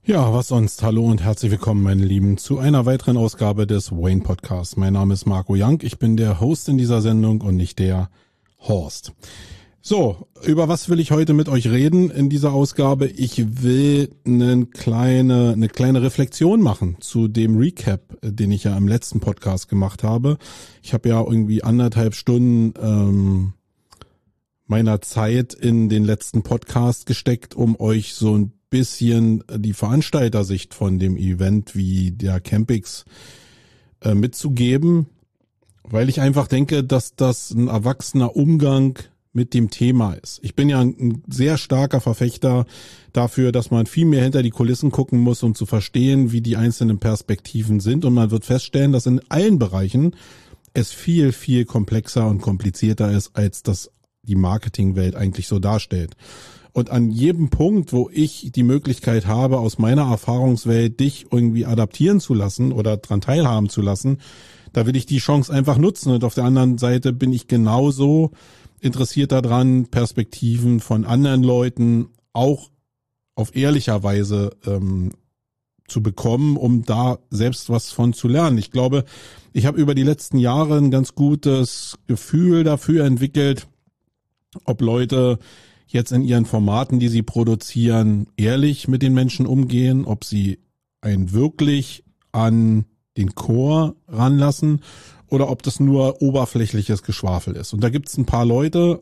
Ja, was sonst? Hallo und herzlich willkommen, meine Lieben, zu einer weiteren Ausgabe des Wayne Podcasts. Mein Name ist Marco Young, ich bin der Host in dieser Sendung und nicht der Horst. So, über was will ich heute mit euch reden in dieser Ausgabe? Ich will eine kleine Reflexion machen zu dem Recap, den ich ja im letzten Podcast gemacht habe. Ich habe ja irgendwie 1,5 Stunden meiner Zeit in den letzten Podcast gesteckt, um euch so ein bisschen die Veranstaltersicht von dem Event wie der Campix mitzugeben, weil ich einfach denke, dass das ein erwachsener Umgang mit dem Thema ist. Ich bin ja ein sehr starker Verfechter dafür, dass man viel mehr hinter die Kulissen gucken muss, um zu verstehen, wie die einzelnen Perspektiven sind, und man wird feststellen, dass in allen Bereichen es viel, viel komplexer und komplizierter ist, als das die Marketingwelt eigentlich so darstellt. Und an jedem Punkt, wo ich die Möglichkeit habe, aus meiner Erfahrungswelt dich irgendwie adaptieren zu lassen oder dran teilhaben zu lassen, da will ich die Chance einfach nutzen. Und auf der anderen Seite bin ich genauso interessiert daran, Perspektiven von anderen Leuten auch auf ehrlicher Weise zu bekommen, um da selbst was von zu lernen. Ich glaube, ich habe über die letzten Jahre ein ganz gutes Gefühl dafür entwickelt, ob Leute jetzt in ihren Formaten, die sie produzieren, ehrlich mit den Menschen umgehen, ob sie einen wirklich an den Chor ranlassen oder ob das nur oberflächliches Geschwafel ist. Und da gibt es ein paar Leute,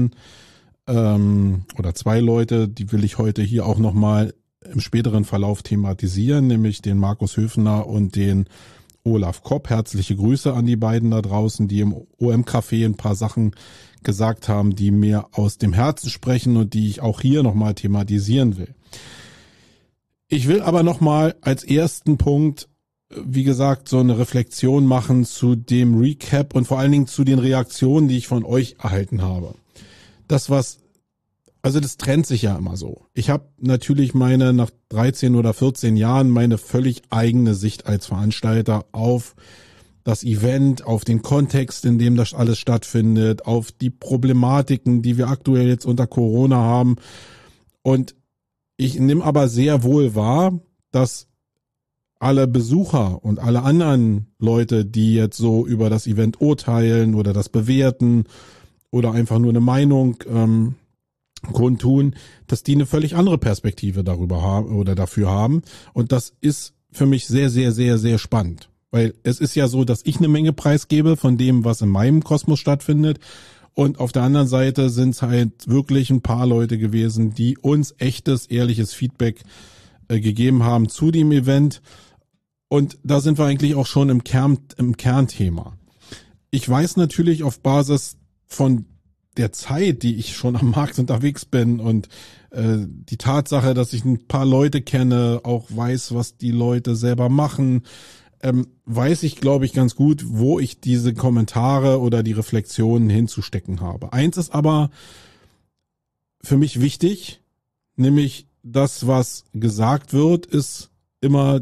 oder zwei Leute, die will ich heute hier auch nochmal im späteren Verlauf thematisieren, nämlich den Markus Höfner und den Olaf Kopp. Herzliche Grüße an die beiden da draußen, die im OM-Café ein paar Sachen gesagt haben, die mir aus dem Herzen sprechen und die ich auch hier nochmal thematisieren will. Ich will aber nochmal als ersten Punkt, wie gesagt, so eine Reflexion machen zu dem Recap und vor allen Dingen zu den Reaktionen, die ich von euch erhalten habe. Das trennt sich ja immer so. Ich habe natürlich nach 13 oder 14 Jahren meine völlig eigene Sicht als Veranstalter auf das Event, auf den Kontext, in dem das alles stattfindet, auf die Problematiken, die wir aktuell jetzt unter Corona haben. Und ich nehme aber sehr wohl wahr, dass alle Besucher und alle anderen Leute, die jetzt so über das Event urteilen oder das bewerten oder einfach nur eine Meinung kundtun, dass die eine völlig andere Perspektive darüber haben oder dafür haben. Und das ist für mich sehr, sehr, sehr, sehr spannend. Weil es ist ja so, dass ich eine Menge preisgebe von dem, was in meinem Kosmos stattfindet. Und auf der anderen Seite sind es halt wirklich ein paar Leute gewesen, die uns echtes, ehrliches Feedback gegeben haben zu dem Event. Und da sind wir eigentlich auch schon im Kernthema. Ich weiß natürlich auf Basis von der Zeit, die ich schon am Markt unterwegs bin und die Tatsache, dass ich ein paar Leute kenne, auch weiß, was die Leute selber machen, weiß ich, glaube ich, ganz gut, wo ich diese Kommentare oder die Reflexionen hinzustecken habe. Eins ist aber für mich wichtig, nämlich das, was gesagt wird, ist immer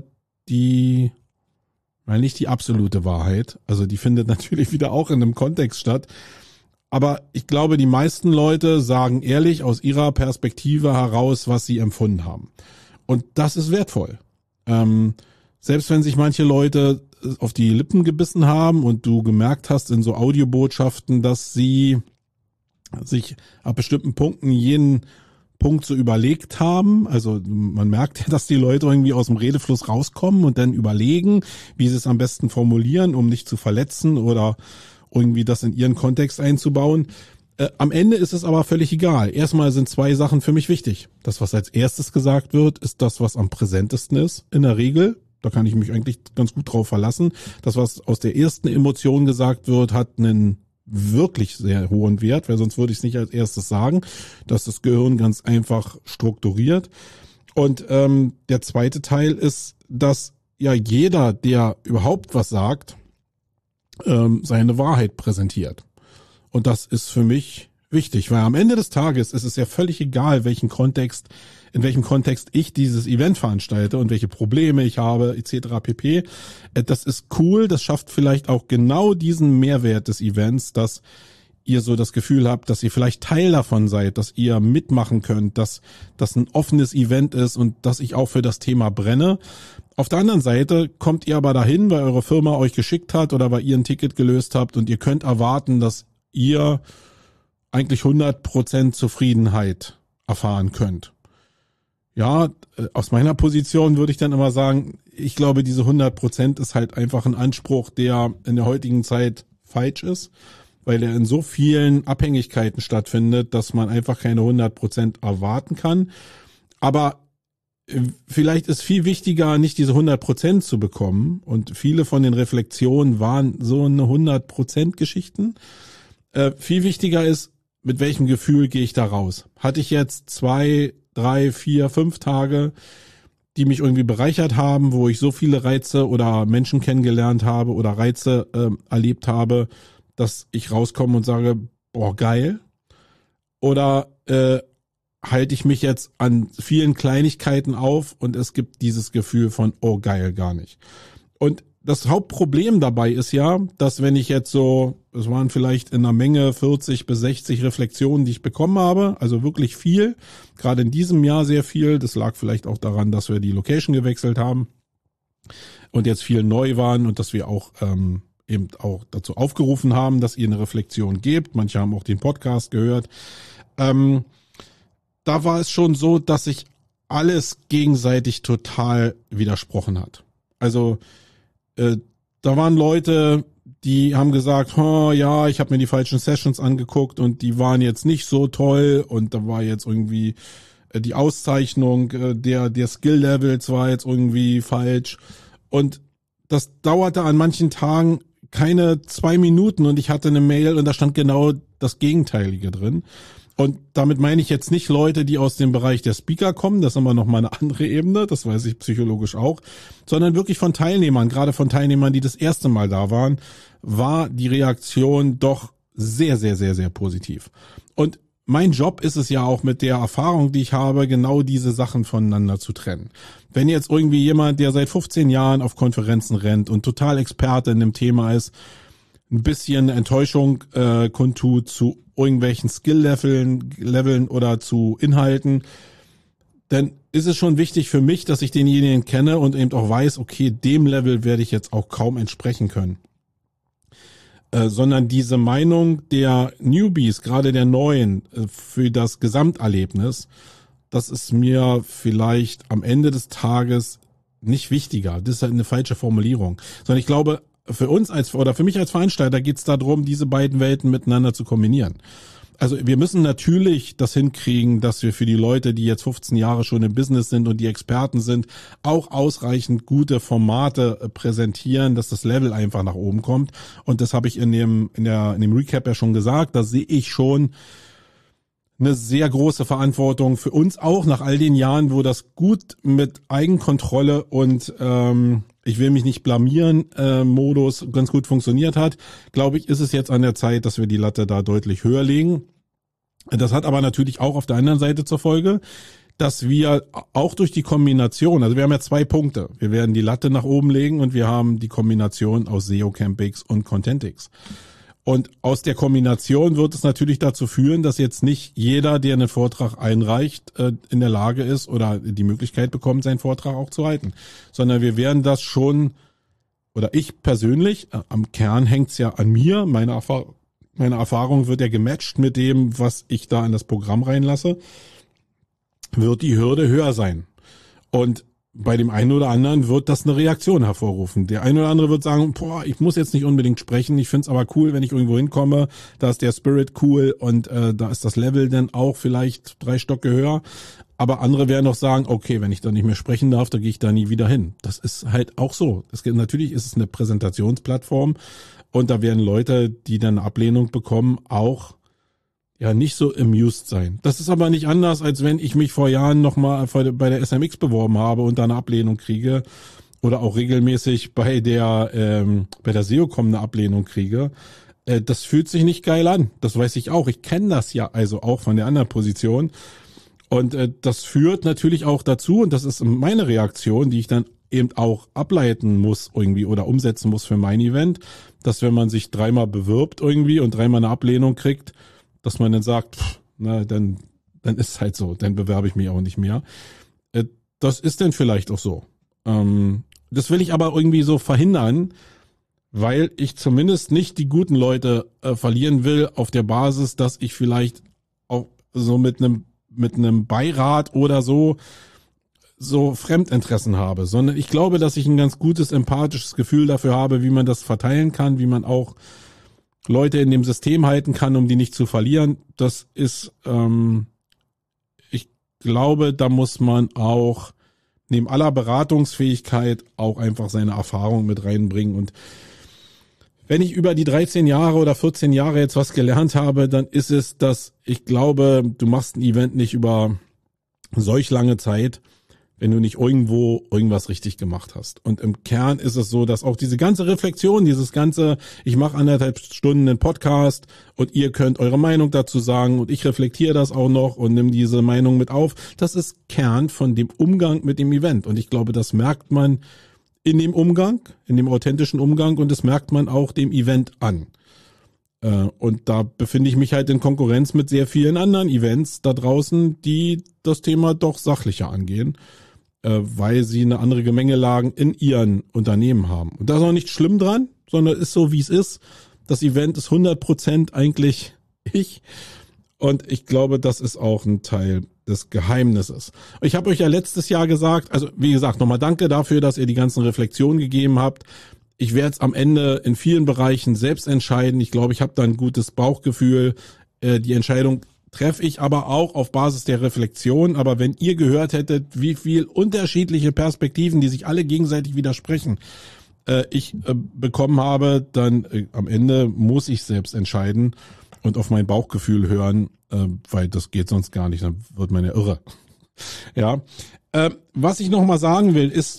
nicht die absolute Wahrheit. Also die findet natürlich wieder auch in einem Kontext statt. Aber ich glaube, die meisten Leute sagen ehrlich aus ihrer Perspektive heraus, was sie empfunden haben. Und das ist wertvoll. Selbst wenn sich manche Leute auf die Lippen gebissen haben und du gemerkt hast in so Audiobotschaften, dass sie sich ab bestimmten Punkten jeden Punkt so überlegt haben. Also man merkt ja, dass die Leute irgendwie aus dem Redefluss rauskommen und dann überlegen, wie sie es am besten formulieren, um nicht zu verletzen oder irgendwie das in ihren Kontext einzubauen. Am Ende ist es aber völlig egal. Erstmal sind zwei Sachen für mich wichtig. Das, was als erstes gesagt wird, ist das, was am präsentesten ist in der Regel. Da kann ich mich eigentlich ganz gut drauf verlassen. Das, was aus der ersten Emotion gesagt wird, hat einen wirklich sehr hohen Wert, weil sonst würde ich es nicht als erstes sagen, dass das Gehirn ganz einfach strukturiert. Und der zweite Teil ist, dass ja jeder, der überhaupt was sagt, seine Wahrheit präsentiert. Und das ist für mich wichtig, weil am Ende des Tages ist es ja völlig egal, in welchem Kontext ich dieses Event veranstalte und welche Probleme ich habe, etc. pp. Das ist cool, das schafft vielleicht auch genau diesen Mehrwert des Events, dass ihr so das Gefühl habt, dass ihr vielleicht Teil davon seid, dass ihr mitmachen könnt, dass das ein offenes Event ist und dass ich auch für das Thema brenne. Auf der anderen Seite kommt ihr aber dahin, weil eure Firma euch geschickt hat oder weil ihr ein Ticket gelöst habt und ihr könnt erwarten, dass ihr eigentlich 100% Zufriedenheit erfahren könnt. Ja, aus meiner Position würde ich dann immer sagen, ich glaube, diese 100% ist halt einfach ein Anspruch, der in der heutigen Zeit falsch ist, weil er in so vielen Abhängigkeiten stattfindet, dass man einfach keine 100% erwarten kann. Aber vielleicht ist viel wichtiger, nicht diese 100% zu bekommen. Und viele von den Reflexionen waren so eine 100% Geschichten. Viel wichtiger ist, mit welchem Gefühl gehe ich da raus? Hatte ich jetzt 2, 3, 4, 5 Tage, die mich irgendwie bereichert haben, wo ich so viele Reize oder Menschen kennengelernt habe oder Reize erlebt habe, dass ich rauskomme und sage, boah, geil. Oder halte ich mich jetzt an vielen Kleinigkeiten auf und es gibt dieses Gefühl von, oh geil, gar nicht. Und das Hauptproblem dabei ist ja, dass wenn ich jetzt so, es waren vielleicht in einer Menge 40 bis 60 Reflexionen, die ich bekommen habe, also wirklich viel, gerade in diesem Jahr sehr viel, das lag vielleicht auch daran, dass wir die Location gewechselt haben und jetzt viel neu waren und dass wir auch eben auch dazu aufgerufen haben, dass ihr eine Reflexion gebt. Manche haben auch den Podcast gehört. Da war es schon so, dass sich alles gegenseitig total widersprochen hat. Also da waren Leute, die haben gesagt, oh, ja, ich habe mir die falschen Sessions angeguckt und die waren jetzt nicht so toll und da war jetzt irgendwie die Auszeichnung der Skill-Levels war jetzt irgendwie falsch und das dauerte an manchen Tagen keine 2 Minuten und ich hatte eine Mail und da stand genau das Gegenteilige drin. Und damit meine ich jetzt nicht Leute, die aus dem Bereich der Speaker kommen, das ist aber nochmal eine andere Ebene, das weiß ich psychologisch auch, sondern wirklich von Teilnehmern, gerade von Teilnehmern, die das erste Mal da waren, war die Reaktion doch sehr, sehr, sehr, sehr positiv. Und mein Job ist es ja auch mit der Erfahrung, die ich habe, genau diese Sachen voneinander zu trennen. Wenn jetzt irgendwie jemand, der seit 15 Jahren auf Konferenzen rennt und total Experte in dem Thema ist, ein bisschen Enttäuschung kundtut zu irgendwelchen Skill-Leveln oder zu Inhalten, dann ist es schon wichtig für mich, dass ich denjenigen kenne und eben auch weiß, okay, dem Level werde ich jetzt auch kaum entsprechen können. Sondern diese Meinung der Newbies, gerade der Neuen, für das Gesamterlebnis, das ist mir vielleicht am Ende des Tages nicht wichtiger. Das ist halt eine falsche Formulierung. Sondern ich glaube, für uns für mich als Veranstalter geht es darum, diese beiden Welten miteinander zu kombinieren. Also wir müssen natürlich das hinkriegen, dass wir für die Leute, die jetzt 15 Jahre schon im Business sind und die Experten sind, auch ausreichend gute Formate präsentieren, dass das Level einfach nach oben kommt. Und das habe ich in dem Recap ja schon gesagt. Da sehe ich schon eine sehr große Verantwortung für uns auch nach all den Jahren, wo das gut mit Eigenkontrolle und ich will mich nicht blamieren, Modus ganz gut funktioniert hat, glaube ich, ist es jetzt an der Zeit, dass wir die Latte da deutlich höher legen. Das hat aber natürlich auch auf der anderen Seite zur Folge, dass wir auch durch die Kombination, also wir haben ja 2 Punkte. Wir werden die Latte nach oben legen und wir haben die Kombination aus SEO Campix und Contentix. Und aus der Kombination wird es natürlich dazu führen, dass jetzt nicht jeder, der einen Vortrag einreicht, in der Lage ist oder die Möglichkeit bekommt, seinen Vortrag auch zu halten. Sondern wir werden das schon, oder ich persönlich, am Kern hängt's ja an mir, meine Erfahrung wird ja gematcht mit dem, was ich da in das Programm reinlasse, wird die Hürde höher sein. Und bei dem einen oder anderen wird das eine Reaktion hervorrufen. Der eine oder andere wird sagen, boah, ich muss jetzt nicht unbedingt sprechen, ich find's aber cool, wenn ich irgendwo hinkomme, da ist der Spirit cool und da ist das Level dann auch vielleicht 3 Stocke höher. Aber andere werden auch sagen, okay, wenn ich da nicht mehr sprechen darf, dann gehe ich da nie wieder hin. Das ist halt auch so. Natürlich ist es eine Präsentationsplattform und da werden Leute, die dann eine Ablehnung bekommen, auch ja nicht so amused sein. Das ist aber nicht anders, als wenn ich mich vor Jahren nochmal bei der SMX beworben habe und da eine Ablehnung kriege oder auch regelmäßig bei der SEOCom eine Ablehnung kriege. Das fühlt sich nicht geil an. Das weiß ich auch. Ich kenne das ja also auch von der anderen Position. Und das führt natürlich auch dazu, und das ist meine Reaktion, die ich dann eben auch ableiten muss irgendwie oder umsetzen muss für mein Event, dass wenn man sich 3-mal bewirbt irgendwie und 3-mal eine Ablehnung kriegt, dass man dann sagt, dann ist es halt so, dann bewerbe ich mich auch nicht mehr. Das ist dann vielleicht auch so. Das will ich aber irgendwie so verhindern, weil ich zumindest nicht die guten Leute verlieren will auf der Basis, dass ich vielleicht auch so mit einem Beirat oder so Fremdinteressen habe, sondern ich glaube, dass ich ein ganz gutes empathisches Gefühl dafür habe, wie man das verteilen kann, wie man auch Leute in dem System halten kann, um die nicht zu verlieren. Das ist, ich glaube, da muss man auch neben aller Beratungsfähigkeit auch einfach seine Erfahrung mit reinbringen. Und wenn ich über die 13 Jahre oder 14 Jahre jetzt was gelernt habe, dann ist es, dass ich glaube, du machst ein Event nicht über solch lange Zeit, wenn du nicht irgendwo irgendwas richtig gemacht hast. Und im Kern ist es so, dass auch diese ganze Reflexion, ich mache 1,5 Stunden einen Podcast und ihr könnt eure Meinung dazu sagen und ich reflektiere das auch noch und nimm diese Meinung mit auf. Das ist Kern von dem Umgang mit dem Event. Und ich glaube, das merkt man in dem Umgang, in dem authentischen Umgang, und das merkt man auch dem Event an. Und da befinde ich mich halt in Konkurrenz mit sehr vielen anderen Events da draußen, die das Thema doch sachlicher angehen, weil sie eine andere Gemengelage in ihren Unternehmen haben. Und da ist auch nicht schlimm dran, sondern ist so, wie es ist. Das Event ist 100% eigentlich ich. Und ich glaube, das ist auch ein Teil des Geheimnisses. Ich habe euch ja letztes Jahr gesagt, also wie gesagt, nochmal danke dafür, dass ihr die ganzen Reflexionen gegeben habt. Ich werde es am Ende in vielen Bereichen selbst entscheiden. Ich glaube, ich habe da ein gutes Bauchgefühl. Die Entscheidung treffe ich aber auch auf Basis der Reflexion. Aber wenn ihr gehört hättet, wie viel unterschiedliche Perspektiven, die sich alle gegenseitig widersprechen, ich bekommen habe, dann am Ende muss ich selbst entscheiden und auf mein Bauchgefühl hören, weil das geht sonst gar nicht, dann wird man ja irre. Ja, was ich noch mal sagen will, ist,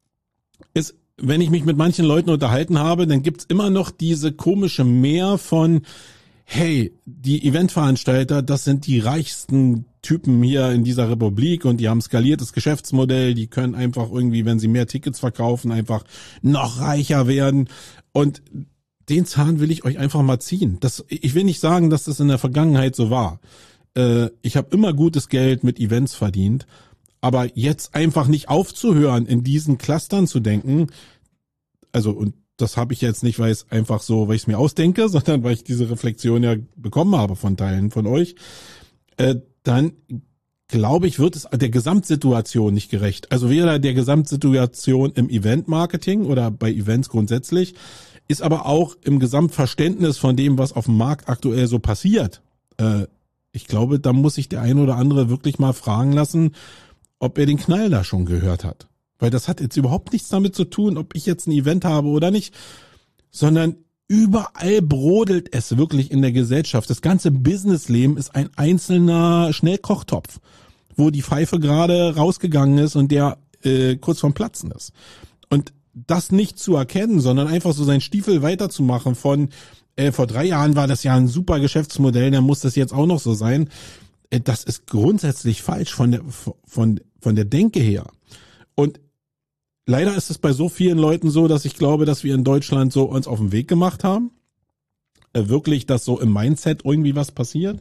wenn ich mich mit manchen Leuten unterhalten habe, dann gibt's immer noch diese komische Mehr von, hey, die Eventveranstalter, das sind die reichsten Typen hier in dieser Republik und die haben skaliertes Geschäftsmodell, die können einfach irgendwie, wenn sie mehr Tickets verkaufen, einfach noch reicher werden. Und den Zahn will ich euch einfach mal ziehen. Ich will nicht sagen, dass das in der Vergangenheit so war. Ich habe immer gutes Geld mit Events verdient. Aber jetzt einfach nicht aufzuhören, in diesen Clustern zu denken, also, und das habe ich jetzt nicht, weil ich es mir ausdenke, sondern weil ich diese Reflexion ja bekommen habe von Teilen von euch, dann glaube ich, wird es der Gesamtsituation nicht gerecht. Also weder der Gesamtsituation im Event-Marketing oder bei Events grundsätzlich, ist aber auch im Gesamtverständnis von dem, was auf dem Markt aktuell so passiert. Ich glaube, da muss sich der ein oder andere wirklich mal fragen lassen, ob er den Knall da schon gehört hat. Weil das hat jetzt überhaupt nichts damit zu tun, ob ich jetzt ein Event habe oder nicht, sondern überall brodelt es wirklich in der Gesellschaft. Das ganze Businessleben ist ein einzelner Schnellkochtopf, wo die Pfeife gerade rausgegangen ist und der kurz vorm Platzen ist. Und das nicht zu erkennen, sondern einfach so seinen Stiefel weiterzumachen von vor 3 Jahren war das ja ein super Geschäftsmodell, dann muss das jetzt auch noch so sein. Das ist grundsätzlich falsch von der Denke her. Und leider ist es bei so vielen Leuten so, dass ich glaube, dass wir in Deutschland so uns auf den Weg gemacht haben. Wirklich, dass so im Mindset irgendwie was passiert.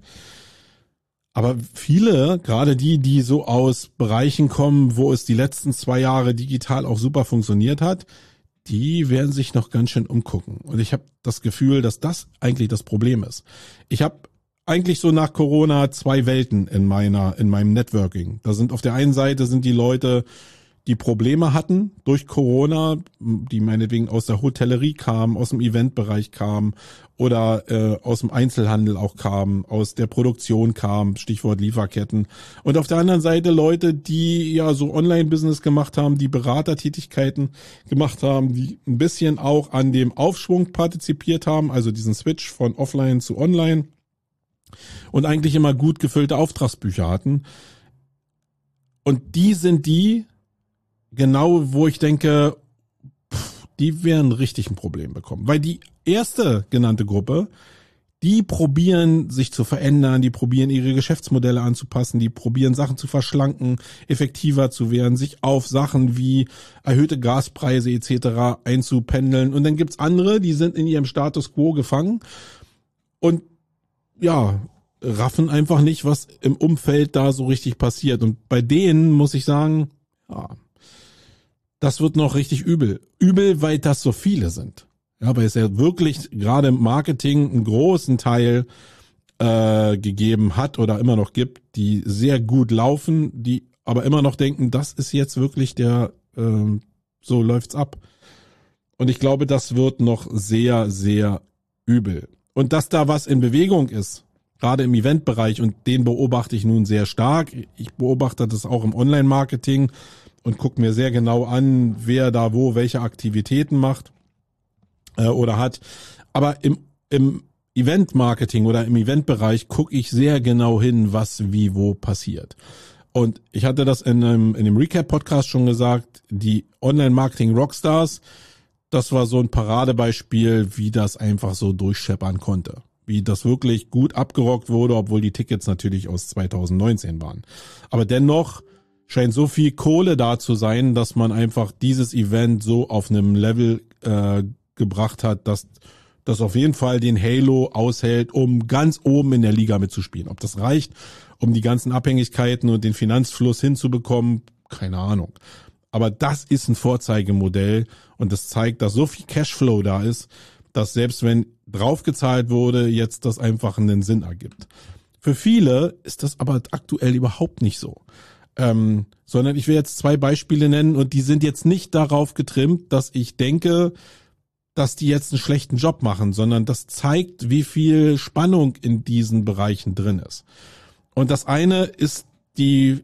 Aber viele, gerade die so aus Bereichen kommen, wo es die letzten 2 Jahre digital auch super funktioniert hat, die werden sich noch ganz schön umgucken. Und ich habe das Gefühl, dass das eigentlich das Problem ist. Ich habe eigentlich so nach Corona 2 Welten in meinem Networking. Da sind auf der einen Seite sind die Leute, die Probleme hatten durch Corona, die meinetwegen aus der Hotellerie kamen, aus dem Eventbereich kamen oder aus dem Einzelhandel auch kamen, aus der Produktion kamen, Stichwort Lieferketten. Und auf der anderen Seite Leute, die ja so Online-Business gemacht haben, die Beratertätigkeiten gemacht haben, die ein bisschen auch an dem Aufschwung partizipiert haben, also diesen Switch von Offline zu Online. Und eigentlich immer gut gefüllte Auftragsbücher hatten. Und die sind genau, wo ich denke, die werden richtig ein Problem bekommen. Weil die erste genannte Gruppe, die probieren sich zu verändern, die probieren ihre Geschäftsmodelle anzupassen, die probieren Sachen zu verschlanken, effektiver zu werden, sich auf Sachen wie erhöhte Gaspreise etc. einzupendeln. Und dann gibt's andere, die sind in ihrem Status quo gefangen und ja, raffen einfach nicht, was im Umfeld da so richtig passiert. Und bei denen muss ich sagen, ja, das wird noch richtig übel. Übel, weil das so viele sind. Ja, weil es ja wirklich gerade im Marketing einen großen Teil gegeben hat oder immer noch gibt, die sehr gut laufen, die aber immer noch denken, das ist jetzt wirklich so läuft's ab. Und ich glaube, das wird noch sehr, sehr übel. Und dass da was in Bewegung ist, gerade im Eventbereich, und den beobachte ich nun sehr stark. Ich beobachte das auch im Online-Marketing und gucke mir sehr genau an, wer da wo welche Aktivitäten macht oder hat. Aber im Event-Marketing oder im Eventbereich gucke ich sehr genau hin, was wie wo passiert. Und ich hatte das in dem Recap-Podcast schon gesagt, die Online-Marketing-Rockstars, das war so ein Paradebeispiel, wie das einfach so durchscheppern konnte. Wie das wirklich gut abgerockt wurde, obwohl die Tickets natürlich aus 2019 waren. Aber dennoch scheint so viel Kohle da zu sein, dass man einfach dieses Event so auf einem Level gebracht hat, dass das auf jeden Fall den Halo aushält, um ganz oben in der Liga mitzuspielen. Ob das reicht, um die ganzen Abhängigkeiten und den Finanzfluss hinzubekommen, keine Ahnung. Aber das ist ein Vorzeigemodell und das zeigt, dass so viel Cashflow da ist, dass selbst wenn draufgezahlt wurde, jetzt das einfach einen Sinn ergibt. Für viele ist das aber aktuell überhaupt nicht so. Sondern ich will jetzt 2 Beispiele nennen und die sind jetzt nicht darauf getrimmt, dass ich denke, dass die jetzt einen schlechten Job machen, sondern das zeigt, wie viel Spannung in diesen Bereichen drin ist. Und das eine ist die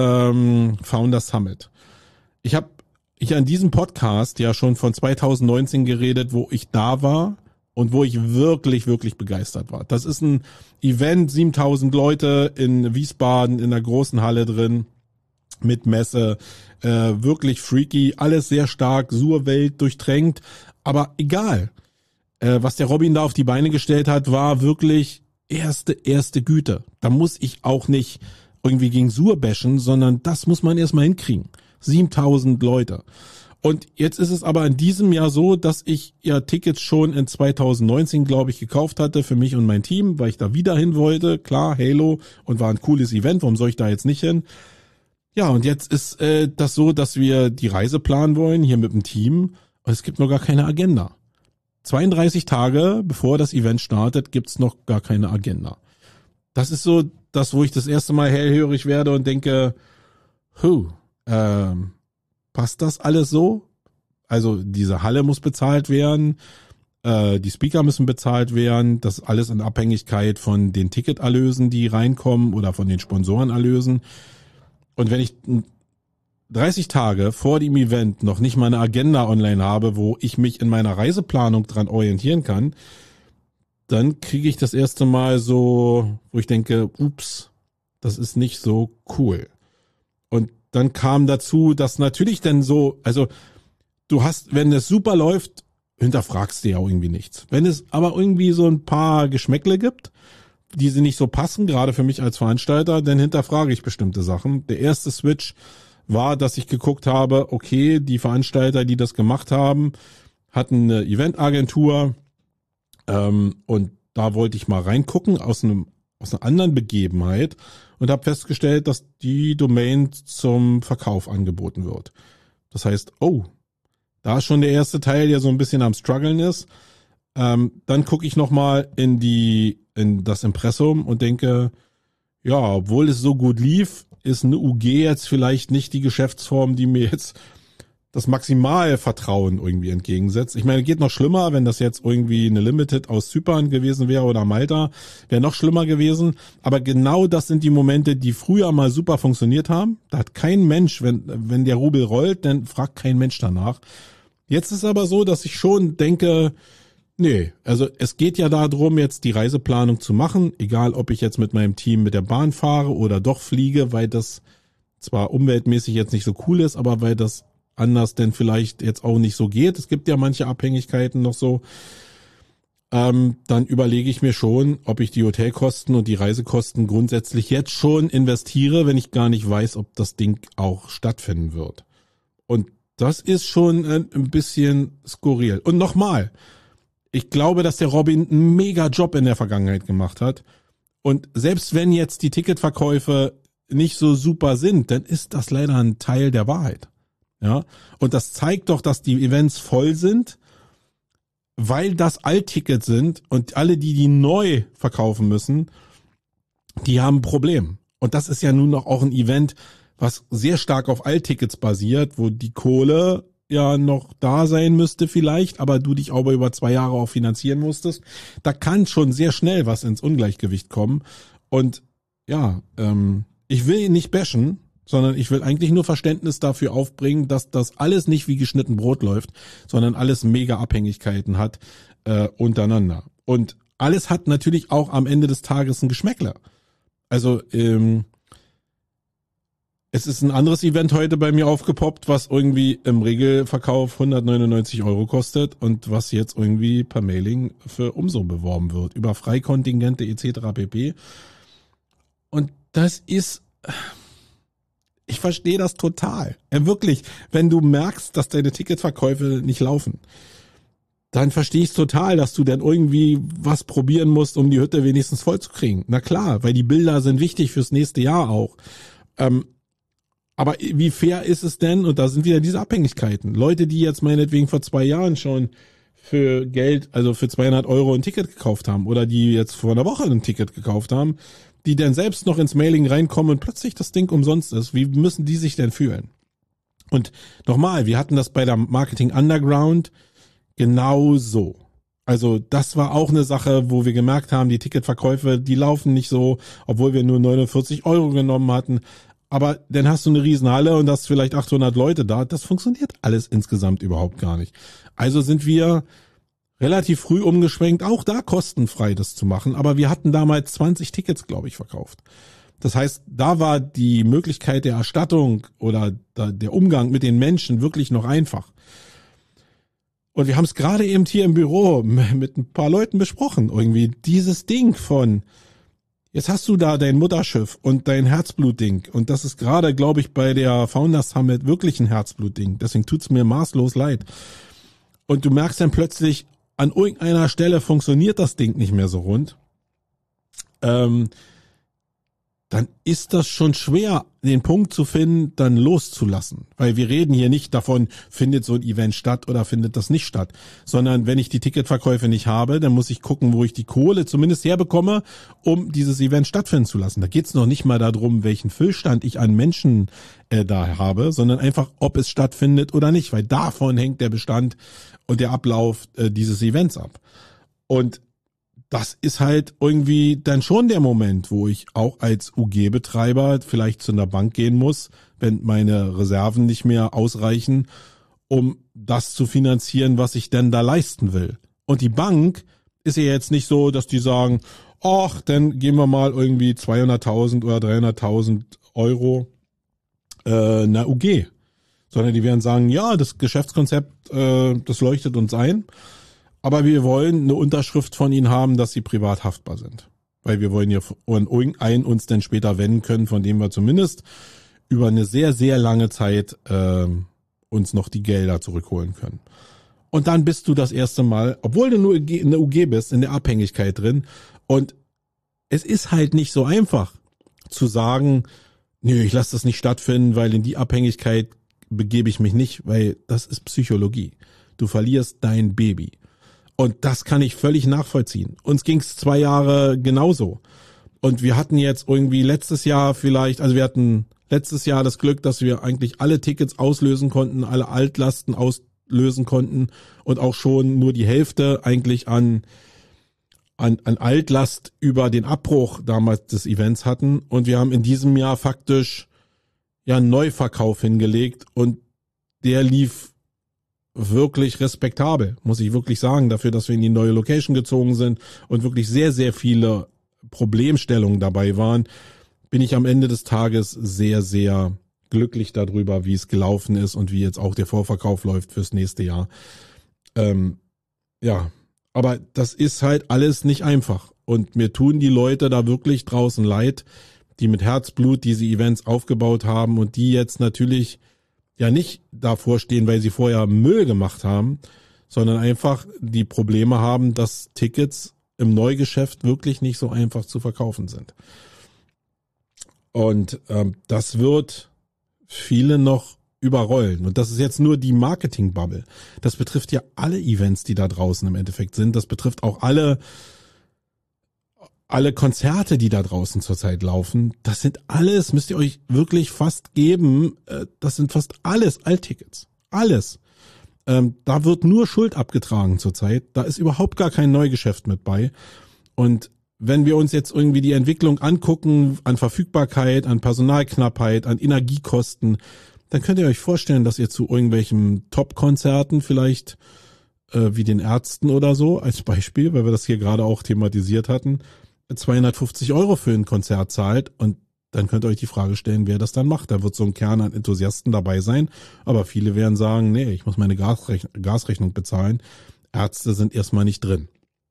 Founder Summit. Ich habe an diesem Podcast ja schon von 2019 geredet, wo ich da war und wo ich wirklich, wirklich begeistert war. Das ist ein Event, 7000 Leute in Wiesbaden in einer großen Halle drin mit Messe, wirklich freaky, alles sehr stark, Surwelt durchtränkt, aber egal. Was der Robin da auf die Beine gestellt hat, war wirklich erste Güte. Da muss ich auch nicht irgendwie gegen Sur bashen, sondern das muss man erstmal hinkriegen. 7000 Leute. Und jetzt ist es aber in diesem Jahr so, dass ich ja Tickets schon in 2019, glaube ich, gekauft hatte für mich und mein Team, weil ich da wieder hin wollte. Klar, Halo und war ein cooles Event, warum soll ich da jetzt nicht hin? Ja, und jetzt ist das so, dass wir die Reise planen wollen, hier mit dem Team, und es gibt noch gar keine Agenda. 32 Tage, bevor das Event startet, gibt's noch gar keine Agenda. Das ist so das, wo ich das erste Mal hellhörig werde und denke, passt das alles so? Also diese Halle muss bezahlt werden, die Speaker müssen bezahlt werden, das alles in Abhängigkeit von den Ticketerlösen, die reinkommen oder von den Sponsorenerlösen. Und wenn ich 30 Tage vor dem Event noch nicht mal eine Agenda online habe, wo ich mich in meiner Reiseplanung dran orientieren kann, dann kriege ich das erste Mal so, wo ich denke, ups, das ist nicht so cool. Und dann kam dazu, dass natürlich dann so, also du hast, wenn es super läuft, hinterfragst du ja irgendwie nichts. Wenn es aber irgendwie so ein paar Geschmäckle gibt, die sie nicht so passen, gerade für mich als Veranstalter, dann hinterfrage ich bestimmte Sachen. Der erste Switch war, dass ich geguckt habe, okay, die Veranstalter, die das gemacht haben, hatten eine Eventagentur und da wollte ich mal reingucken aus einer anderen Begebenheit und habe festgestellt, dass die Domain zum Verkauf angeboten wird. Das heißt, da ist schon der erste Teil, der so ein bisschen am struggeln ist. Dann gucke ich nochmal in das Impressum und denke, ja, obwohl es so gut lief, ist eine UG jetzt vielleicht nicht die Geschäftsform, die mir jetzt das Maximalvertrauen irgendwie entgegensetzt. Ich meine, geht noch schlimmer, wenn das jetzt irgendwie eine Limited aus Zypern gewesen wäre oder Malta, wäre noch schlimmer gewesen. Aber genau das sind die Momente, die früher mal super funktioniert haben. Da hat kein Mensch, wenn der Rubel rollt, dann fragt kein Mensch danach. Jetzt ist aber so, dass ich schon denke, nee, also es geht ja darum, jetzt die Reiseplanung zu machen, egal ob ich jetzt mit meinem Team mit der Bahn fahre oder doch fliege, weil das zwar umweltmäßig jetzt nicht so cool ist, aber weil das anders denn vielleicht jetzt auch nicht so geht. Es gibt ja manche Abhängigkeiten noch so. dann überlege ich mir schon, ob ich die Hotelkosten und die Reisekosten grundsätzlich jetzt schon investiere, wenn ich gar nicht weiß, ob das Ding auch stattfinden wird. Und das ist schon ein bisschen skurril. Und nochmal, ich glaube, dass der Robin einen mega Job in der Vergangenheit gemacht hat. Und selbst wenn jetzt die Ticketverkäufe nicht so super sind, dann ist das leider ein Teil der Wahrheit. Ja, und das zeigt doch, dass die Events voll sind, weil das Alttickets sind und alle, die neu verkaufen müssen, die haben ein Problem. Und das ist ja nun noch auch ein Event, was sehr stark auf Alttickets basiert, wo die Kohle ja noch da sein müsste vielleicht, aber du dich aber über 2 Jahre auch finanzieren musstest. Da kann schon sehr schnell was ins Ungleichgewicht kommen. Und ja, ich will ihn nicht bashen, sondern ich will eigentlich nur Verständnis dafür aufbringen, dass das alles nicht wie geschnitten Brot läuft, sondern alles mega Abhängigkeiten hat untereinander. Und alles hat natürlich auch am Ende des Tages ein Geschmäckler. Also es ist ein anderes Event heute bei mir aufgepoppt, was irgendwie im Regelverkauf 199 € kostet und was jetzt irgendwie per Mailing für umso beworben wird, über Freikontingente etc. pp. Und das ist... Ich verstehe das total. Wirklich, wenn du merkst, dass deine Ticketverkäufe nicht laufen, dann verstehe ich es total, dass du dann irgendwie was probieren musst, um die Hütte wenigstens voll zu kriegen. Na klar, weil die Bilder sind wichtig fürs nächste Jahr auch. Aber wie fair ist es denn? Und da sind wieder diese Abhängigkeiten. Leute, die jetzt meinetwegen vor 2 Jahren schon für Geld, also für 200 € ein Ticket gekauft haben oder die jetzt vor einer Woche ein Ticket gekauft haben, die dann selbst noch ins Mailing reinkommen und plötzlich das Ding umsonst ist. Wie müssen die sich denn fühlen? Und nochmal, wir hatten das bei der Marketing Underground genauso. Also das war auch eine Sache, wo wir gemerkt haben, die Ticketverkäufe, die laufen nicht so, obwohl wir nur 49 € genommen hatten. Aber dann hast du eine Riesenhalle und hast vielleicht 800 Leute da. Das funktioniert alles insgesamt überhaupt gar nicht. Also sind wir relativ früh umgeschwenkt, auch da kostenfrei das zu machen. Aber wir hatten damals 20 Tickets, glaube ich, verkauft. Das heißt, da war die Möglichkeit der Erstattung oder der Umgang mit den Menschen wirklich noch einfach. Und wir haben es gerade eben hier im Büro mit ein paar Leuten besprochen. Irgendwie dieses Ding von, jetzt hast du da dein Mutterschiff und dein Herzblutding. Und das ist gerade, glaube ich, bei der Founders Summit wirklich ein Herzblutding. Deswegen tut's mir maßlos leid. Und du merkst dann plötzlich, an irgendeiner Stelle funktioniert das Ding nicht mehr so rund. Dann ist das schon schwer, den Punkt zu finden, dann loszulassen. Weil wir reden hier nicht davon, findet so ein Event statt oder findet das nicht statt. Sondern wenn ich die Ticketverkäufe nicht habe, dann muss ich gucken, wo ich die Kohle zumindest herbekomme, um dieses Event stattfinden zu lassen. Da geht's noch nicht mal darum, welchen Füllstand ich an Menschen da habe, sondern einfach, ob es stattfindet oder nicht. Weil davon hängt der Bestand und der Ablauf dieses Events ab. Und das ist halt irgendwie dann schon der Moment, wo ich auch als UG-Betreiber vielleicht zu einer Bank gehen muss, wenn meine Reserven nicht mehr ausreichen, um das zu finanzieren, was ich denn da leisten will. Und die Bank ist ja jetzt nicht so, dass die sagen, ach, dann geben wir mal irgendwie 200.000 oder 300.000 € einer UG. Sondern die werden sagen, ja, das Geschäftskonzept, das leuchtet uns ein. Aber wir wollen eine Unterschrift von ihnen haben, dass sie privat haftbar sind. Weil wir wollen ja an irgendeinen uns dann später wenden können, von dem wir zumindest über eine sehr, sehr lange Zeit uns noch die Gelder zurückholen können. Und dann bist du das erste Mal, obwohl du nur in der UG bist, in der Abhängigkeit drin. Und es ist halt nicht so einfach zu sagen, nö, ich lasse das nicht stattfinden, weil in die Abhängigkeit begebe ich mich nicht, weil das ist Psychologie. Du verlierst dein Baby. Und das kann ich völlig nachvollziehen. Uns ging's 2 Jahre genauso. Und wir hatten jetzt irgendwie letztes Jahr vielleicht, also wir hatten letztes Jahr das Glück, dass wir eigentlich alle Tickets auslösen konnten, alle Altlasten auslösen konnten und auch schon nur die Hälfte eigentlich an Altlast über den Abbruch damals des Events hatten. Und wir haben in diesem Jahr faktisch ja einen Neuverkauf hingelegt und der lief wirklich respektabel, muss ich wirklich sagen, dafür, dass wir in die neue Location gezogen sind und wirklich sehr, sehr viele Problemstellungen dabei waren, bin ich am Ende des Tages sehr, sehr glücklich darüber, wie es gelaufen ist und wie jetzt auch der Vorverkauf läuft fürs nächste Jahr. Ja, Aber das ist halt alles nicht einfach. Und mir tun die Leute da wirklich draußen leid, die mit Herzblut diese Events aufgebaut haben und die jetzt natürlich ja nicht davor stehen, weil sie vorher Müll gemacht haben, sondern einfach die Probleme haben, dass Tickets im Neugeschäft wirklich nicht so einfach zu verkaufen sind. Und das wird viele noch überrollen. Und das ist jetzt nur die Marketing-Bubble. Das betrifft ja alle Events, die da draußen im Endeffekt sind. Das betrifft auch alle Konzerte, die da draußen zurzeit laufen. Das sind alles, müsst ihr euch wirklich fast geben, das sind fast alles Alttickets. Alles. Da wird nur Schuld abgetragen zurzeit. Da ist überhaupt gar kein Neugeschäft mit bei. Und wenn wir uns jetzt irgendwie die Entwicklung angucken, an Verfügbarkeit, an Personalknappheit, an Energiekosten, dann könnt ihr euch vorstellen, dass ihr zu irgendwelchen Top-Konzerten vielleicht wie den Ärzten oder so, als Beispiel, weil wir das hier gerade auch thematisiert hatten, 250 € für ein Konzert zahlt, und dann könnt ihr euch die Frage stellen, wer das dann macht. Da wird so ein Kern an Enthusiasten dabei sein, aber viele werden sagen, nee, ich muss meine Gasrechnung bezahlen. Ärzte sind erstmal nicht drin.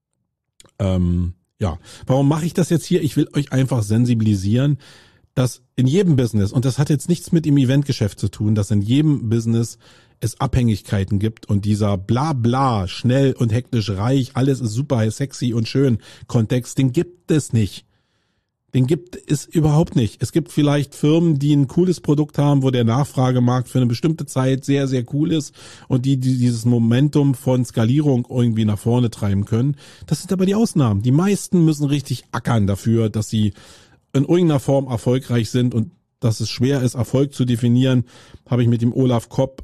Ja, warum mache ich das jetzt hier? Ich will euch einfach sensibilisieren, dass in jedem Business, und das hat jetzt nichts mit dem Eventgeschäft zu tun, dass in jedem Business es Abhängigkeiten gibt, und dieser Blabla, schnell und hektisch reich, alles ist super sexy und schön Kontext, den gibt es nicht. Den gibt es überhaupt nicht. Es gibt vielleicht Firmen, die ein cooles Produkt haben, wo der Nachfragemarkt für eine bestimmte Zeit sehr, sehr cool ist und die dieses Momentum von Skalierung irgendwie nach vorne treiben können. Das sind aber die Ausnahmen. Die meisten müssen richtig ackern dafür, dass sie in irgendeiner Form erfolgreich sind, und dass es schwer ist, Erfolg zu definieren, habe ich mit dem Olaf Kopp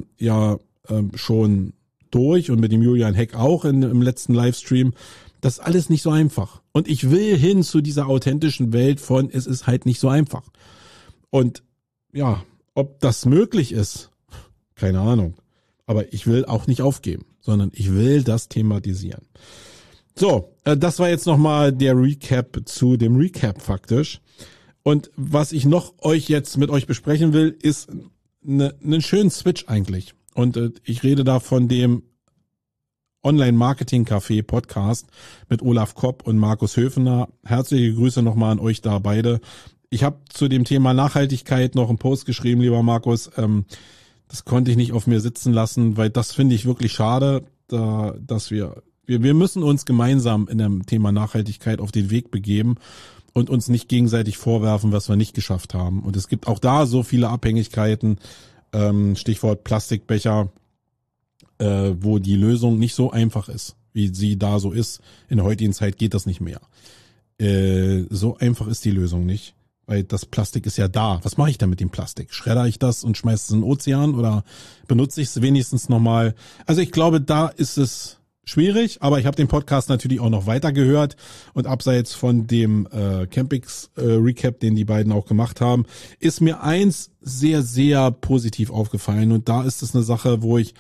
schon durch und mit dem Julian Heck auch im letzten Livestream. Das ist alles nicht so einfach. Und ich will hin zu dieser authentischen Welt von, es ist halt nicht so einfach. Und ja, ob das möglich ist, keine Ahnung. Aber ich will auch nicht aufgeben, sondern ich will das thematisieren. So, das war jetzt nochmal der Recap zu dem Recap faktisch. Und was ich noch mit euch besprechen will, ist einen schönen Switch eigentlich. Und ich rede da von dem Online-Marketing-Café-Podcast mit Olaf Kopp und Markus Höfener. Herzliche Grüße nochmal an euch da beide. Ich habe zu dem Thema Nachhaltigkeit noch einen Post geschrieben, lieber Markus. Das konnte ich nicht auf mir sitzen lassen, weil das finde ich wirklich schade, dass wir müssen uns gemeinsam in dem Thema Nachhaltigkeit auf den Weg begeben und uns nicht gegenseitig vorwerfen, was wir nicht geschafft haben. Und es gibt auch da so viele Abhängigkeiten, Stichwort Plastikbecher, wo die Lösung nicht so einfach ist, wie sie da so ist. In der heutigen Zeit geht das nicht mehr. So einfach ist die Lösung nicht, weil das Plastik ist ja da. Was mache ich denn mit dem Plastik? Schredder ich das und schmeiße es in den Ozean oder benutze ich es wenigstens nochmal? Also ich glaube, da ist es schwierig, aber ich habe den Podcast natürlich auch noch weiter gehört, und abseits von dem Campix Recap, den die beiden auch gemacht haben, ist mir eins sehr, sehr positiv aufgefallen, und da ist es eine Sache, wo ich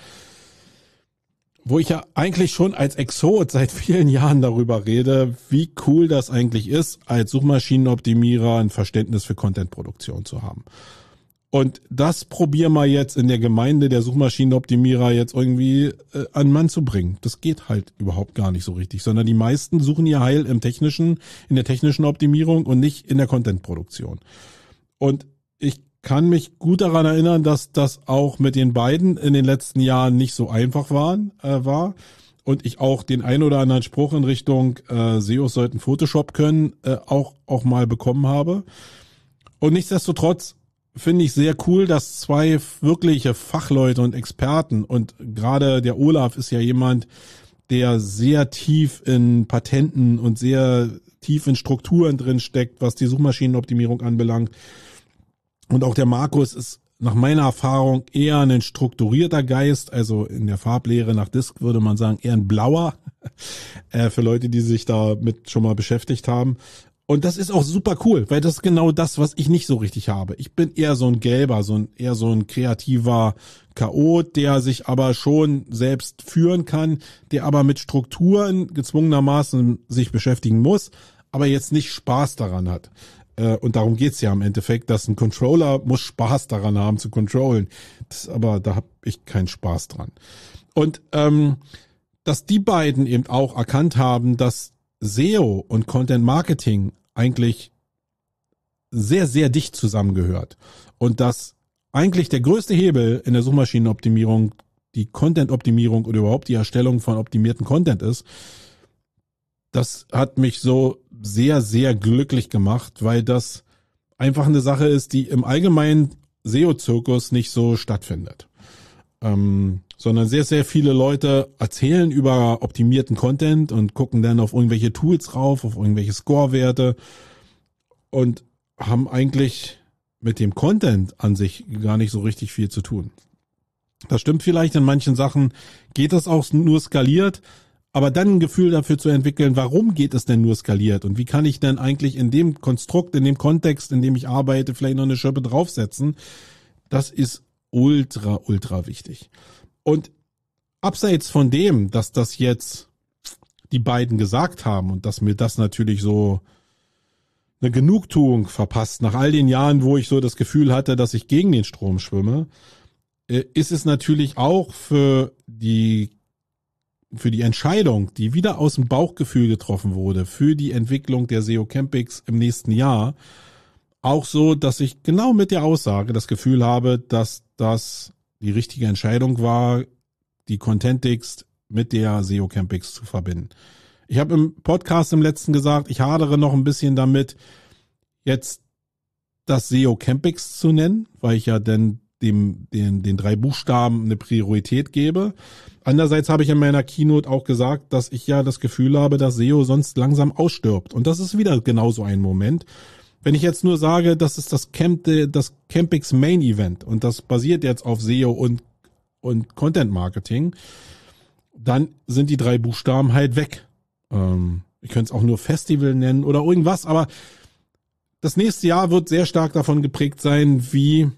ja eigentlich schon als Exot seit vielen Jahren darüber rede, wie cool das eigentlich ist, als Suchmaschinenoptimierer ein Verständnis für Contentproduktion zu haben. Und das probieren wir jetzt in der Gemeinde der Suchmaschinenoptimierer jetzt irgendwie an Mann zu bringen. Das geht halt überhaupt gar nicht so richtig, sondern die meisten suchen ihr Heil in der technischen Optimierung und nicht in der Contentproduktion. Und ich kann mich gut daran erinnern, dass das auch mit den beiden in den letzten Jahren nicht so einfach war. Und ich auch den ein oder anderen Spruch in Richtung SEOs sollten Photoshop können, auch mal bekommen habe. Und nichtsdestotrotz finde ich sehr cool, dass zwei wirkliche Fachleute und Experten, und gerade der Olaf ist ja jemand, der sehr tief in Patenten und sehr tief in Strukturen drin steckt, was die Suchmaschinenoptimierung anbelangt. Und auch der Markus ist nach meiner Erfahrung eher ein strukturierter Geist, also in der Farblehre nach Disk würde man sagen eher ein blauer, für Leute, die sich damit schon mal beschäftigt haben. Und das ist auch super cool, weil das ist genau das, was ich nicht so richtig habe. Ich bin eher so ein Gelber, eher so ein kreativer Chaot, der sich aber schon selbst führen kann, der aber mit Strukturen gezwungenermaßen sich beschäftigen muss, aber jetzt nicht Spaß daran hat. Und darum geht's ja im Endeffekt, dass ein Controller muss Spaß daran haben zu controllen. Aber da habe ich keinen Spaß dran. Und dass die beiden eben auch erkannt haben, dass SEO und Content Marketing eigentlich sehr, sehr dicht zusammengehört. Und dass eigentlich der größte Hebel in der Suchmaschinenoptimierung die Content-Optimierung oder überhaupt die Erstellung von optimierten Content ist. Das hat mich so sehr, sehr glücklich gemacht, weil das einfach eine Sache ist, die im allgemeinen SEO-Zirkus nicht so stattfindet. Sondern sehr, sehr viele Leute erzählen über optimierten Content und gucken dann auf irgendwelche Tools rauf, auf irgendwelche Score-Werte und haben eigentlich mit dem Content an sich gar nicht so richtig viel zu tun. Das stimmt vielleicht, in manchen Sachen geht das auch nur skaliert, aber dann ein Gefühl dafür zu entwickeln, warum geht es denn nur skaliert und wie kann ich denn eigentlich in dem Konstrukt, in dem Kontext, in dem ich arbeite, vielleicht noch eine Schippe draufsetzen, das ist ultra, ultra wichtig. Und abseits von dem, dass das jetzt die beiden gesagt haben und dass mir das natürlich so eine Genugtuung verpasst, nach all den Jahren, wo ich so das Gefühl hatte, dass ich gegen den Strom schwimme, ist es natürlich auch für die Entscheidung, die wieder aus dem Bauchgefühl getroffen wurde, für die Entwicklung der SEO Campix im nächsten Jahr, auch so, dass ich genau mit der Aussage das Gefühl habe, dass das die richtige Entscheidung war, die Contentix mit der SEO Campix zu verbinden. Ich habe im Podcast im letzten gesagt, ich hadere noch ein bisschen damit, jetzt das SEO Campix zu nennen, weil ich ja dann den 3 Buchstaben eine Priorität gebe. Andererseits habe ich in meiner Keynote auch gesagt, dass ich ja das Gefühl habe, dass SEO sonst langsam ausstirbt. Und das ist wieder genauso ein Moment. Wenn ich jetzt nur sage, das ist das Campix Main Event und das basiert jetzt auf SEO und Content Marketing, dann sind die 3 Buchstaben halt weg. Ich könnte es auch nur Festival nennen oder irgendwas, aber das nächste Jahr wird sehr stark davon geprägt sein, wie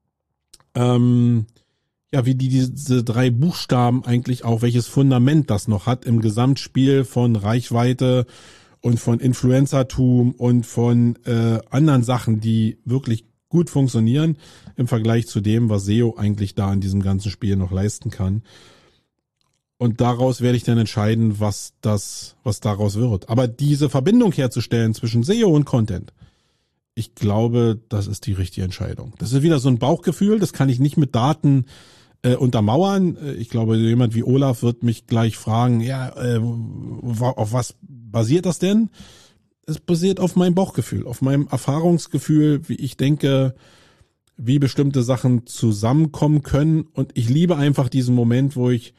diese 3 Buchstaben eigentlich auch, welches Fundament das noch hat im Gesamtspiel von Reichweite und von Influencertum und von anderen Sachen, die wirklich gut funktionieren im Vergleich zu dem, was SEO eigentlich da in diesem ganzen Spiel noch leisten kann. Und daraus werde ich dann entscheiden, was daraus wird. Aber diese Verbindung herzustellen zwischen SEO und Content, ich glaube, das ist die richtige Entscheidung. Das ist wieder so ein Bauchgefühl, das kann ich nicht mit Daten untermauern. Ich glaube, jemand wie Olaf wird mich gleich fragen, auf was basiert das denn? Es basiert auf meinem Bauchgefühl, auf meinem Erfahrungsgefühl, wie ich denke, wie bestimmte Sachen zusammenkommen können. Und ich liebe einfach diesen Moment, wo ich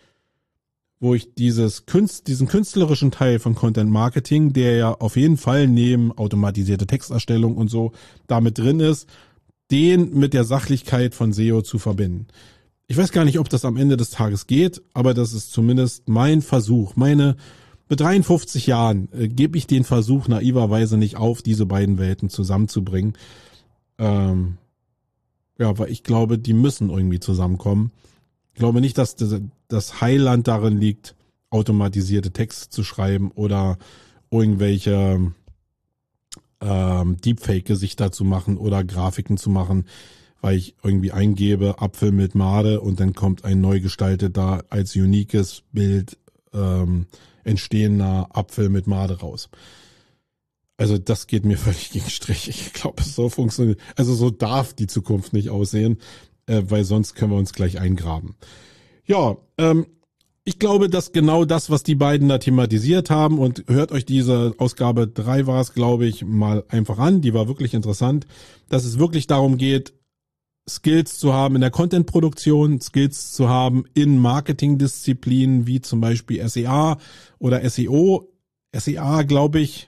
diesen künstlerischen Teil von Content Marketing, der ja auf jeden Fall neben automatisierte Texterstellung und so damit drin ist, den mit der Sachlichkeit von SEO zu verbinden. Ich weiß gar nicht, ob das am Ende des Tages geht, aber das ist zumindest mein Versuch. Mit 53 Jahren gebe ich den Versuch naiverweise nicht auf, diese beiden Welten zusammenzubringen. Weil ich glaube, die müssen irgendwie zusammenkommen. Ich glaube nicht, dass das Heiland darin liegt, automatisierte Texte zu schreiben oder irgendwelche Deepfake-Gesichter zu machen oder Grafiken zu machen, weil ich irgendwie eingebe Apfel mit Made und dann kommt ein neu gestalteter, als uniques Bild entstehender Apfel mit Made raus. Also das geht mir völlig gegen Strich. Ich glaube, so funktioniert, also so darf die Zukunft nicht aussehen, weil sonst können wir uns gleich eingraben. Ja, ich glaube, dass genau das, was die beiden da thematisiert haben, und hört euch diese Ausgabe 3 war es, glaube ich, mal einfach an, die war wirklich interessant, dass es wirklich darum geht, Skills zu haben in der Content-Produktion, Skills zu haben in Marketingdisziplinen wie zum Beispiel SEA oder SEO. SEA, glaube ich,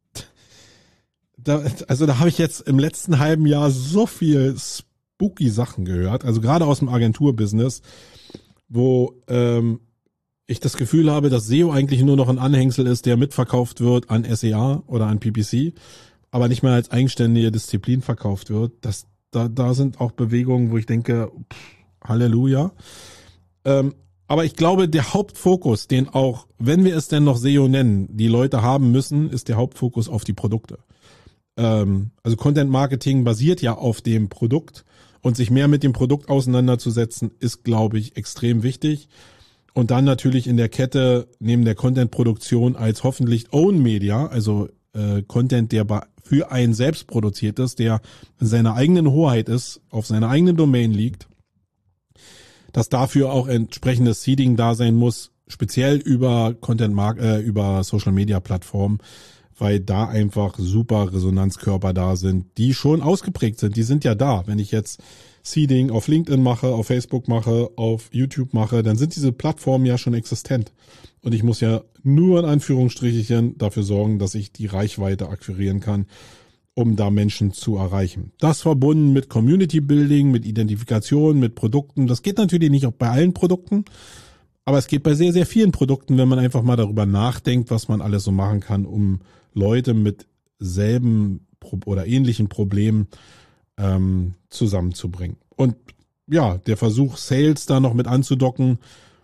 da habe ich jetzt im letzten halben Jahr so viel spooky Sachen gehört, also gerade aus dem Agenturbusiness, wo ich das Gefühl habe, dass SEO eigentlich nur noch ein Anhängsel ist, der mitverkauft wird an SEA oder an PPC, aber nicht mehr als eigenständige Disziplin verkauft wird. Da sind auch Bewegungen, wo ich denke, Halleluja. Aber ich glaube, der Hauptfokus, den auch, wenn wir es denn noch SEO nennen, die Leute haben müssen, ist der Hauptfokus auf die Produkte. Also Content Marketing basiert ja auf dem Produkt und sich mehr mit dem Produkt auseinanderzusetzen, ist, glaube ich, extrem wichtig. Und dann natürlich in der Kette neben der Content-Produktion als hoffentlich Own Media, also Content, der für einen selbst produziert ist, der in seiner eigenen Hoheit ist, auf seiner eigenen Domain liegt, dass dafür auch entsprechendes Seeding da sein muss, speziell über über Social Media Plattformen, weil da einfach super Resonanzkörper da sind, die schon ausgeprägt sind. Die sind ja da. Wenn ich jetzt Seeding auf LinkedIn mache, auf Facebook mache, auf YouTube mache, dann sind diese Plattformen ja schon existent. Und ich muss ja nur in Anführungsstrichen dafür sorgen, dass ich die Reichweite akquirieren kann, um da Menschen zu erreichen. Das verbunden mit Community Building, mit Identifikation, mit Produkten. Das geht natürlich nicht auch bei allen Produkten, aber es geht bei sehr, sehr vielen Produkten, wenn man einfach mal darüber nachdenkt, was man alles so machen kann, um Leute mit selben oder ähnlichen Problemen zusammenzubringen. Und ja, der Versuch, Sales da noch mit anzudocken,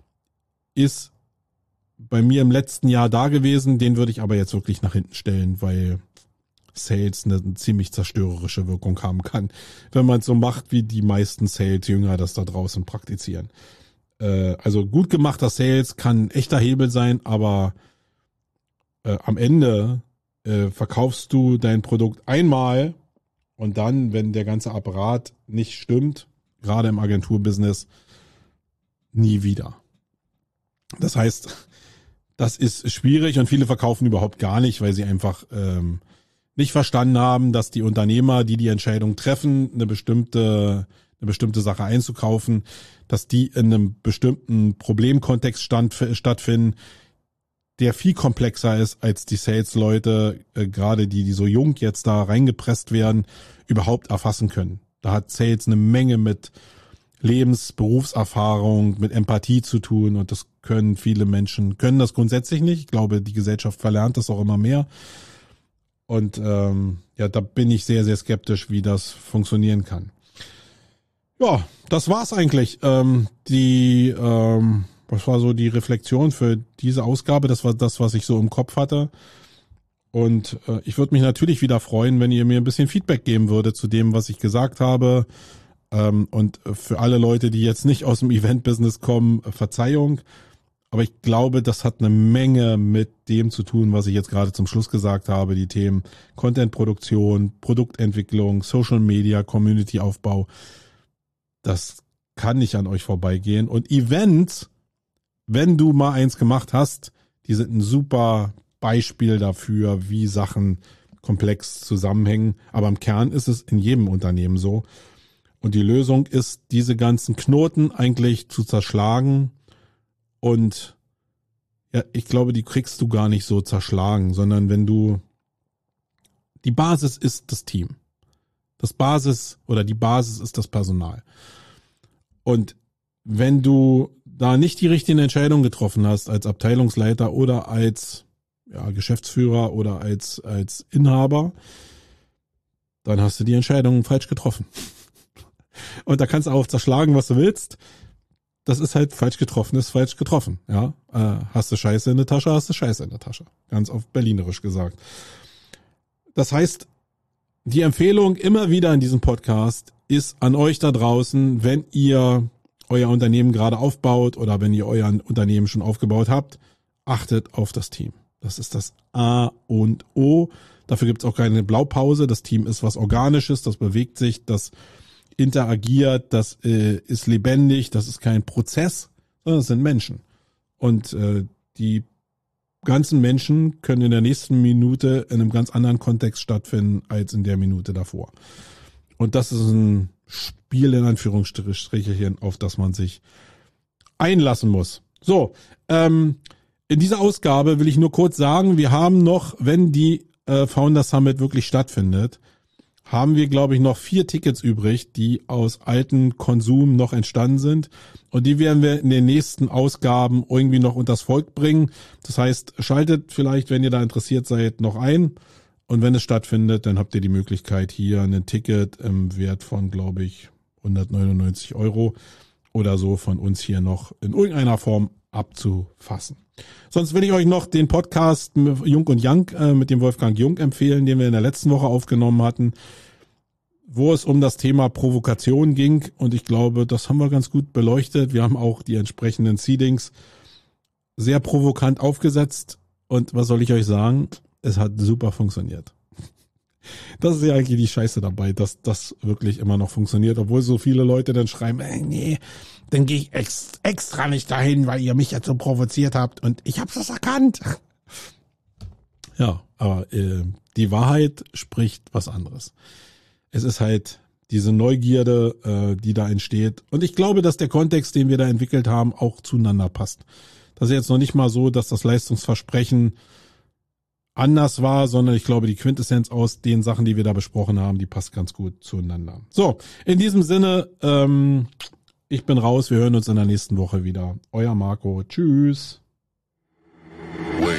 ist bei mir im letzten Jahr da gewesen. Den würde ich aber jetzt wirklich nach hinten stellen, weil Sales eine ziemlich zerstörerische Wirkung haben kann, wenn man es so macht, wie die meisten Sales-Jünger das da draußen praktizieren. Also gut gemachter Sales kann ein echter Hebel sein, aber am Ende verkaufst du dein Produkt einmal und dann, wenn der ganze Apparat nicht stimmt, gerade im Agenturbusiness, nie wieder. Das heißt, das ist schwierig und viele verkaufen überhaupt gar nicht, weil sie einfach nicht verstanden haben, dass die Unternehmer, die Entscheidung treffen, eine bestimmte Sache einzukaufen, dass die in einem bestimmten Problemkontext stattfinden, der viel komplexer ist, als die Sales-Leute, gerade die so jung jetzt da reingepresst werden, überhaupt erfassen können. Da hat Sales eine Menge mit Berufserfahrung, mit Empathie zu tun und das können viele Menschen, können das grundsätzlich nicht. Ich glaube, die Gesellschaft verlernt das auch immer mehr. Und ja, da bin ich sehr, sehr skeptisch, wie das funktionieren kann. Ja, das war's eigentlich. Was war so die Reflexion für diese Ausgabe? Das war das, was ich so im Kopf hatte. Und ich würde mich natürlich wieder freuen, wenn ihr mir ein bisschen Feedback geben würdet zu dem, was ich gesagt habe. Und für alle Leute, die jetzt nicht aus dem Event-Business kommen, Verzeihung. Aber ich glaube, das hat eine Menge mit dem zu tun, was ich jetzt gerade zum Schluss gesagt habe. Die Themen Content-Produktion, Produktentwicklung, Social Media, Community-Aufbau. Das kann nicht an euch vorbeigehen. Und Events, wenn du mal eins gemacht hast, die sind ein super Beispiel dafür, wie Sachen komplex zusammenhängen. Aber im Kern ist es in jedem Unternehmen so. Und die Lösung ist, diese ganzen Knoten eigentlich zu zerschlagen. Und ja, ich glaube, die kriegst du gar nicht so zerschlagen, sondern die Basis ist das Team. Die Basis ist das Personal. Und wenn du da nicht die richtigen Entscheidungen getroffen hast als Abteilungsleiter oder als Geschäftsführer oder als Inhaber, dann hast du die Entscheidungen falsch getroffen. Und da kannst du auch zerschlagen, was du willst. Das ist halt falsch getroffen, ist falsch getroffen. Ja, hast du Scheiße in der Tasche, hast du Scheiße in der Tasche. Ganz auf Berlinerisch gesagt. Das heißt, die Empfehlung immer wieder in diesem Podcast ist an euch da draußen, wenn ihr euer Unternehmen gerade aufbaut oder wenn ihr euer Unternehmen schon aufgebaut habt, achtet auf das Team. Das ist das A und O. Dafür gibt es auch keine Blaupause. Das Team ist was Organisches, das bewegt sich, das interagiert, das ist lebendig, das ist kein Prozess, sondern es sind Menschen. Und die ganzen Menschen können in der nächsten Minute in einem ganz anderen Kontext stattfinden als in der Minute davor. Und das ist ein Spiel in Anführungsstrichen, auf das man sich einlassen muss. So, in dieser Ausgabe will ich nur kurz sagen, wir haben noch, wenn die Founder Summit wirklich stattfindet, haben wir, glaube ich, noch 4 Tickets übrig, die aus alten Konsum noch entstanden sind. Und die werden wir in den nächsten Ausgaben irgendwie noch unters Volk bringen. Das heißt, schaltet vielleicht, wenn ihr da interessiert seid, noch ein. Und wenn es stattfindet, dann habt ihr die Möglichkeit, hier ein Ticket im Wert von, glaube ich, 199 € oder so von uns hier noch in irgendeiner Form abzufassen. Sonst will ich euch noch den Podcast Jung und Young mit dem Wolfgang Jung empfehlen, den wir in der letzten Woche aufgenommen hatten, wo es um das Thema Provokation ging. Und ich glaube, das haben wir ganz gut beleuchtet. Wir haben auch die entsprechenden Seedings sehr provokant aufgesetzt und was soll ich euch sagen? Es hat super funktioniert. Das ist ja eigentlich die Scheiße dabei, dass das wirklich immer noch funktioniert, obwohl so viele Leute dann schreiben, nee, dann gehe ich extra nicht dahin, weil ihr mich jetzt so provoziert habt und ich hab's das erkannt. Ja, aber die Wahrheit spricht was anderes. Es ist halt diese Neugierde, die da entsteht. Und ich glaube, dass der Kontext, den wir da entwickelt haben, auch zueinander passt. Das ist jetzt noch nicht mal so, dass das Leistungsversprechen anders war, sondern ich glaube, die Quintessenz aus den Sachen, die wir da besprochen haben, die passt ganz gut zueinander. So, in diesem Sinne, ich bin raus. Wir hören uns in der nächsten Woche wieder. Euer Marco. Tschüss.